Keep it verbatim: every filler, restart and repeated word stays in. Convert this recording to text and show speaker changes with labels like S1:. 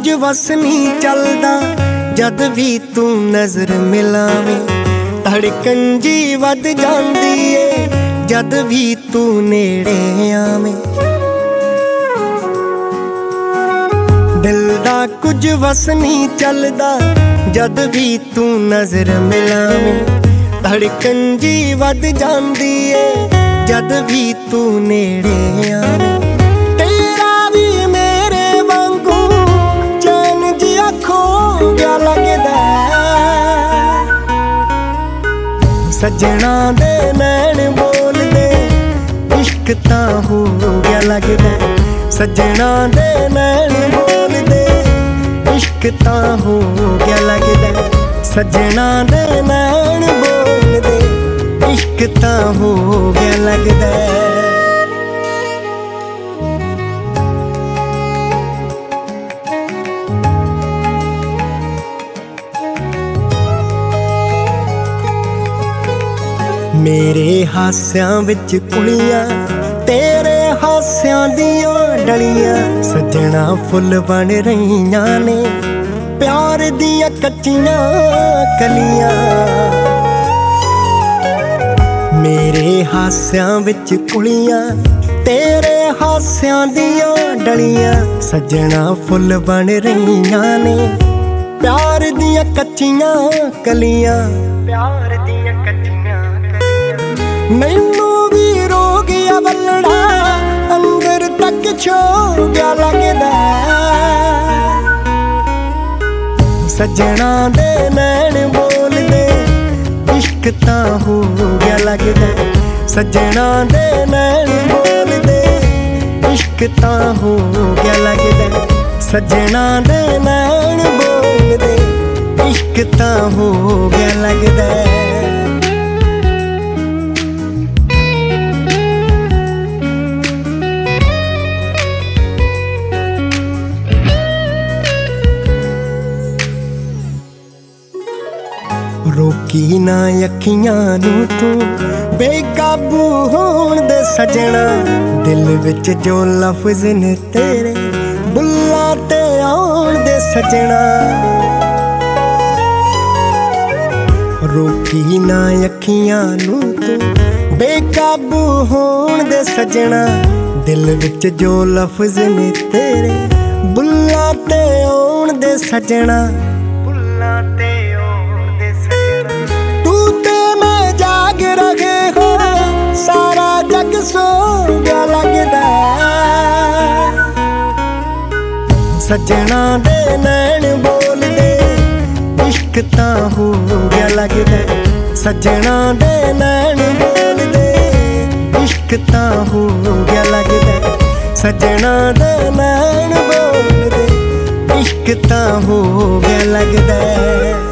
S1: ਕੁਝ ਵਸ ਨਹੀਂ ਚੱਲਦਾ ਜਦ ਵੀ ਤੂੰ ਨਜ਼ਰ ਮਿਲਾਵੇਂ। ਧੜਕਣ ਜੀ ਵੱਧ ਜਾਂਦੀ ਏ ਜਦ ਵੀ ਤੂੰ ਨੇੜੇ ਆਵੇਂ। ਦਿਲ ਦਾ ਕੁਝ ਵਸ ਨਹੀਂ ਚੱਲਦਾ ਜਦ ਵੀ ਤੂੰ ਨਜ਼ਰ ਮਿਲਾਵੇਂ। ਧੜਕਣ ਜੀ ਵੱਧ ਜਾਂਦੀ ਏ ਜਦ ਵੀ ਤੂੰ ਨੇੜੇ ਆਵੇਂ। ਤੇਰਾ ਵੀ ਮੇਰੇ ਵਾਂਗੂ ਚੈਨ ਜਿਹਾ ਖੋ ਗਿਆ ਲੱਗਦਾ। ਸੱਜਣਾ ਦੇ ਨੈਣ ਬੋਲਦੇ ਇਸ਼ਕ ਤਾਂ ਹੋ ਗਿਆ ਲੱਗਦਾ। ਸੱਜਣਾ ਦੇ ਨੈਣ ਬੋਲਦੇ ਇਸ਼ਕ ਤਾਂ ਹੋ ਗਿਆ ਲੱਗਦਾ। ਸੱਜਣਾ ਦੇ ਨੈਣ ਬੋਲਦੇ ਇਸ਼ਕ ਤਾਂ ਹੋ ਗਿਆ ਲੱਗਦਾ। ਮੇਰੇ ਹਾਸਿਆਂ ਵਿੱਚ ਕੁੜੀਆਂ ਤੇਰੇ ਹਾਸਿਆਂ ਦੀਆਂ ਡਲੀਆਂ। ਸੱਜਣਾ ਫੁੱਲ ਬਣ ਰਹੀਆਂ ਨੇ ਪਿਆਰ ਦੀਆਂ ਕੱਚੀਆਂ ਕਲੀਆਂ। ਮੇਰੇ ਹਾਸਿਆਂ ਵਿੱਚ ਕੁੜੀਆਂ ਤੇਰੇ ਹਾਸਿਆਂ ਦੀਆਂ ਡਲੀਆਂ। ਸੱਜਣਾ ਫੁੱਲ ਬਣ ਰਹੀਆਂ ਨੇ ਪਿਆਰ ਦੀਆਂ ਕੱਚੀਆਂ ਕਲੀਆਂ। ਪਿਆਰ ਦੀਆਂ ਕੱਚੀਆਂ ਕਲੀਆਂ। ਮੈਨੂੰ ਵੀ ਰੋ ਗਿਆ ਬੱਲੜਾ ਅੰਦਰ ਤੱਕ ਛੋ ਗਿਆ ਲੱਗਦਾ। ਸੱਜਣਾ ਦੇ ਨੈਣ ਬੋਲਦੇ ਇਸ਼ਕ ਤਾਂ ਹੋ ਗਿਆ ਲੱਗਦਾ। ਸੱਜਣਾ ਦੇ ਨੈਣ ਬੋਲਦੇ ਇਸ਼ਕ ਤਾਂ ਹੋ ਗਿਆ ਲੱਗਦਾ। ਸੱਜਣਾ ਦੇ ਨੈਣ ਬੋਲਦੇ ਇਸ਼ਕ ਤਾਂ ਹੋ ਗਿਆ ਲੱਗਦਾ। ਰੋਕੀ ਨਾ ਅੱਖੀਆਂ ਨੂੰ ਤੂੰ ਬੇਕਾਬੂ ਹੋਣ ਦੇ ਸੱਜਣਾ। ਦਿਲ ਵਿੱਚ ਜੋ ਲਫ਼ਜ਼ ਨੇ ਤੇਰੇ ਬੁੱਲਾਂ ਤੇ ਆਉਣ ਦੇ ਸੱਜਣਾ। ਰੋਕੀ ਨਾ ਅੱਖੀਆਂ ਨੂੰ ਤੂੰ ਬੇਕਾਬੂ ਹੋਣ ਦੇ ਸੱਜਣਾ। ਦਿਲ ਵਿੱਚ ਜੋ ਲਫ਼ਜ਼ ਨੇ ਤੇਰੇ ਬੁੱਲਾਂ ਤੇ ਆਉਣ ਦੇ ਸੱਜਣਾ। ਬੁੱਲਾਂ ਤੇ ਸਾਰਾ ਜੱਗ ਸੋ ਗਿਆ ਲੱਗਦਾ। ਸੱਜਣਾ ਦੇ ਨੈਣ ਬੋਲਦੇ ਇਸ਼ਕ ਤਾਂ ਹੋ ਗਿਆ ਲੱਗਦਾ। ਸੱਜਣਾ ਦੇ ਨੈਣ ਬੋਲਦੇ ਇਸ਼ਕ ਤਾਂ ਹੋ ਗਿਆ ਲੱਗਦਾ। ਸੱਜਣਾ ਦੇ ਨੈਣ ਬੋਲਦੇ ਇਸ਼ਕ ਤਾਂ ਹੋ ਗਿਆ ਲੱਗਦਾ।